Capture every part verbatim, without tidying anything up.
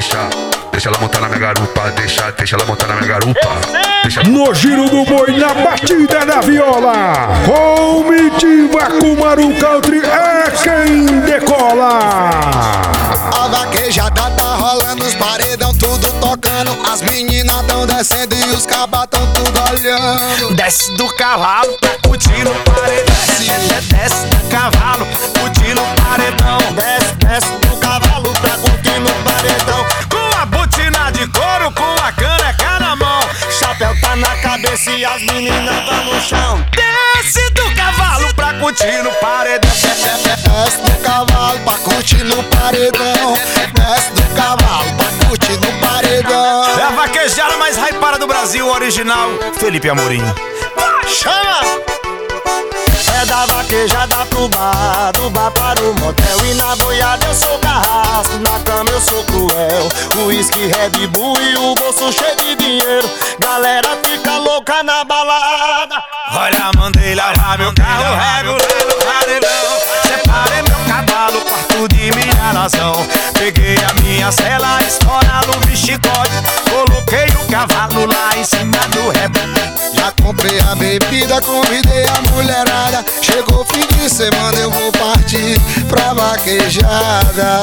deixa. Deixa ela montar na minha garupa, deixa, deixa ela montar na minha garupa. Deixa... No giro do boi, na batida da viola, Comitiva Kumaru Country é quem decola. A vaquejada tá rolando, os paredão tudo tocando. As meninas tão descendo e os cabas tão tudo olhando. Desce do cavalo pra curtir no paredão. Desce, desce do cavalo, curtir no paredão. Desce, desce do cavalo pra curtir no paredão. Com a botina de couro, com a caneca na mão. Chapéu tá na cabeça e as meninas tá no chão. Desce do cavalo pra curtir no paredão. Desce do cavalo pra curtir no paredão. Desce do cavalo pra curtir no paredão. É a vaquejada mais hypada do Brasil, original Felipe Amorim. Chama! É da vaquejada pro bar, do bar para o motel. E na boiada eu sou carrasco, na cama eu sou cruel. O uísque, Red Bull e o bolso cheio de dinheiro. Galera fica louca na balada. Olha, mandei lavar meu carro, regular no paredão. Separei meu cavalo, quarto de minha nação. Peguei a minha cela, estoura no chicote. Coloquei o cavalo lá em cima do rebote. Já comprei a bebida, convidei a mulherada. Chegou o fim de semana, eu vou partir pra vaquejada.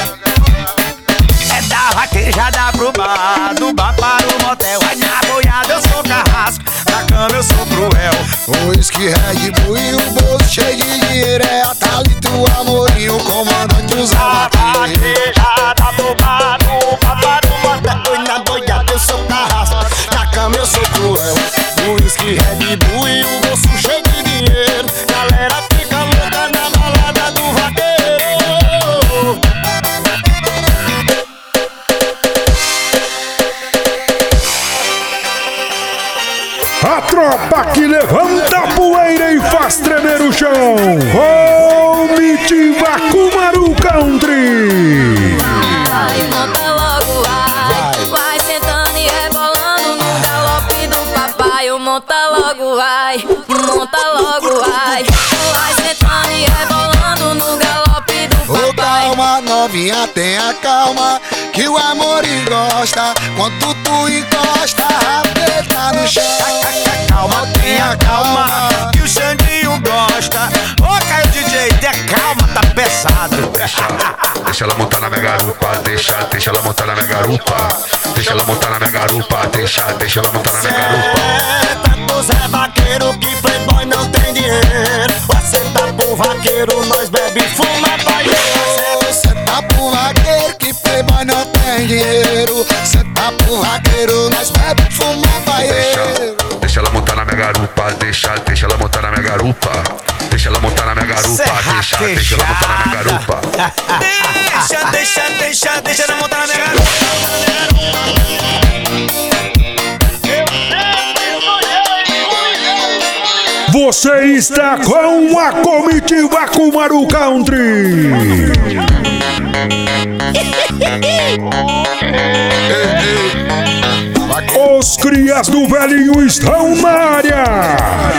É da vaquejada pro bar, do bar para o motel. Aí na boiada eu sou carrasco, na cama eu sou cruel. O uísque, Red Bull e o bolso cheio de dinheiro. É a Thalita, o Amorim, o comandante dos vaquejos. Vaquejada pro bar, do bar para o motel. Oi, na boiada eu sou carrasco, na cama eu sou cruel. O uísque, Red Bull e o bolso cheio de dinheiro. Galera fica louca na balada do vaqueiro. A tropa que levanta a poeira e faz tremer o chão, Comitiva Kumaru Country. Vai, monta logo, vai. Vai sentando e rebolando no galope do papai. Monta logo, vai. Monta logo, vai. Vai sentando e rebolando no galope do Ô, papai. calma, novinha, tenha calma, que o Amorim gosta. Quando tu encosta, rapeta no chão. Calma, tenha calma, que o Xandinho gosta. Ô, Caio D J, tenha calma, tá pesado. Deixa, deixa ela montar na minha garupa, deixa, deixa ela montar na minha garupa. Deixa ela montar na minha garupa, deixa, deixa ela montar na minha garupa. Senta, Zé Vaqueiro, que playboy não tem dinheiro. Você tá pro vaqueiro, nós bebe e fuma paieiro. Você tá pro vaqueiro, que playboy não tem dinheiro. Você tá pro vaqueiro, nós bebe e fuma paieiro. Deixa ela montar na minha garupa, deixa, deixa ela montar na minha garupa. Deixa ela montar na minha garupa, deixa, deixa ela montar na minha garupa. Deixa, deixa, deixa, deixa ela montar na minha garupa. Você está com a Comitiva Kumaru Country. Os crias do velhinho estão na área.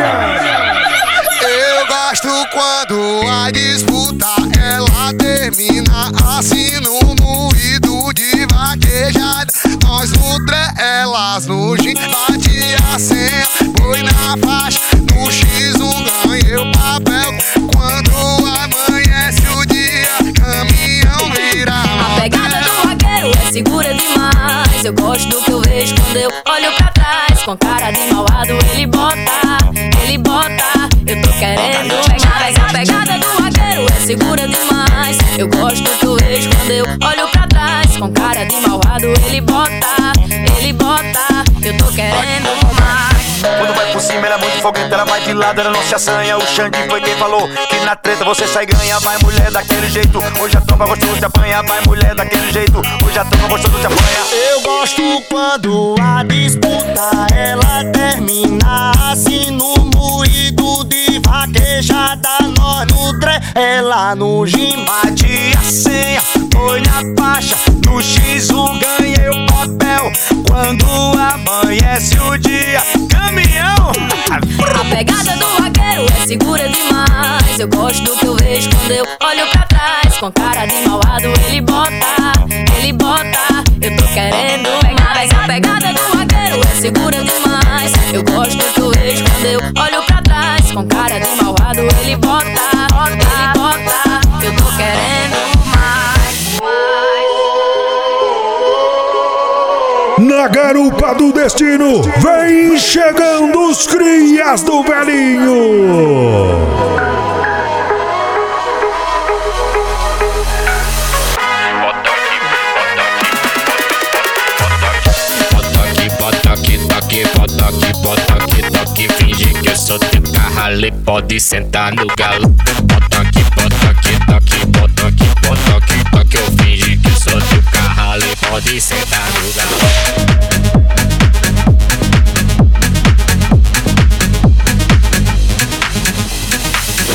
Eu gosto quando a disputa ela termina assim no moído de vaquejada. Nós no tré, elas no gin, bate a senha, põe na faixa, no X um ganhei o papel. Quando amanhece o dia, caminhão vira. A pegada do vaqueiro é segura demais. Eu gosto do que eu vejo quando eu olho pra trás. Com cara de malvado ele bota, ele bota. Eu tô querendo pegar. A pegada do vaqueiro é segura demais. Eu gosto do que eu vejo quando eu olho pra trás. Com cara de malvado ele bota, ele bota. Eu tô querendo mais. Quando vai por cima, ela é muito fogueta, ela vai de lado, ela não se assanha. O Xande foi quem falou que na treta você sai e ganha. Vai mulher daquele jeito, hoje a tropa gostoso te apanha. Vai mulher daquele jeito, hoje a tropa gostoso te apanha. Eu gosto quando a disputa ela termina assim no moído de vaquejada. Nós no tré, ela no gin, Bate a senha, põe na faixa, no X um ganhei o papel. Quando amanhece o dia, caminhão. A pegada do vaqueiro é segura demais. Eu gosto do que eu vejo quando eu olho pra trás. Com cara de malvado ele bota, ele bota. querendo mais. A pegada do vaqueiro é segura demais. Eu gosto que eu vejo quando eu olho pra trás. Com cara de malvado ele bota, ele bota. Eu tô querendo mais, mais. Na garupa do destino, vem chegando os crias do velhinho. Bota aqui, bota aqui, bota aqui, toque, finge que eu sou teu carralho. Pode sentar no galo. Bota aqui,